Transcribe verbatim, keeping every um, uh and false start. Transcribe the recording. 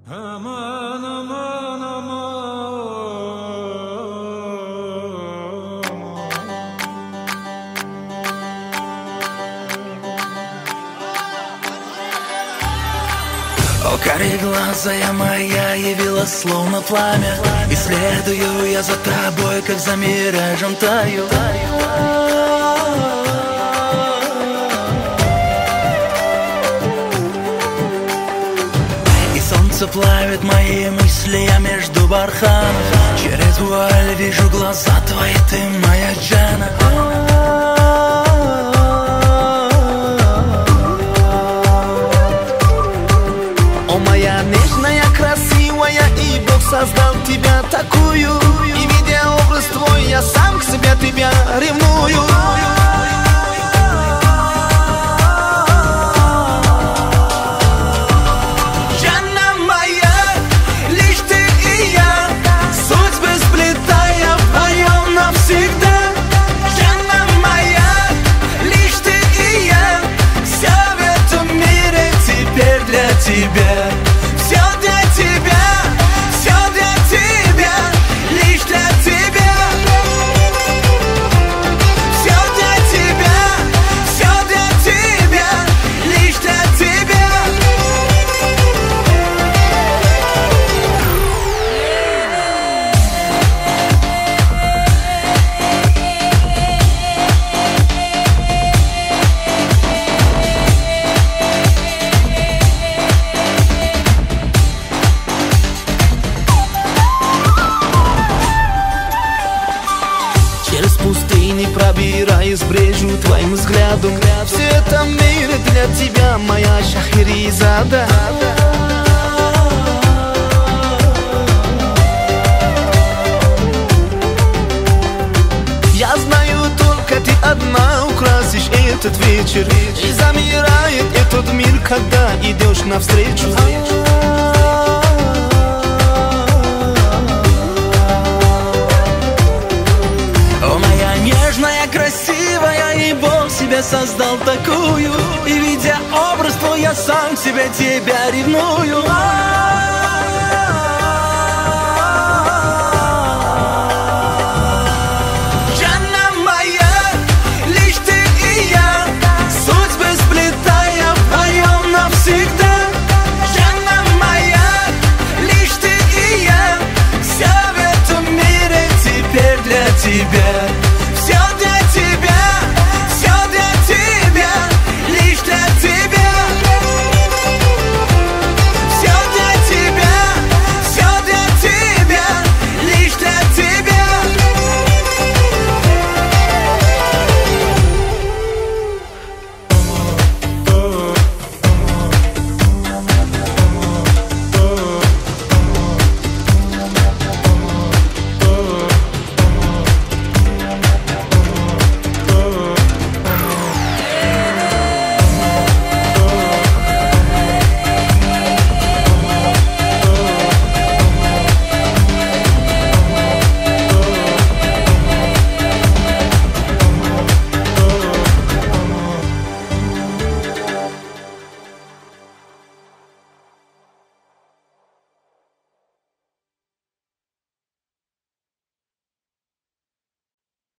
Aman aman aman. О, кореглазая моя явилась словно пламя, и следую я за тобой, как за миражем таю. И солнце плавит мои мысли, я между барханов. Через вуаль вижу глаза твои, ты моя Джана. Нежная, красивая, и Бог создал тебя такую. И видя образ твой, я сам к себе тебя ревную. Джанна моя, лишь ты и я, судьбы сплетая вдвоем навсегда. Джанна моя, лишь ты и я, все в этом мире теперь для тебя. Все для тебя, все для тебя, лишь для тебя. Все для тебя, все для тебя, лишь для тебя. Через пустыни пробираясь, брежу твоим взглядом. Все это мир для тебя, моя Шахерезада. Я знаю, только ты одна украсишь этот вечер, и замирает этот мир, когда идешь навстречу. Нежная, красивая, и Бог себя создал такую. И видя образ твой, я сам к себе тебя ревную.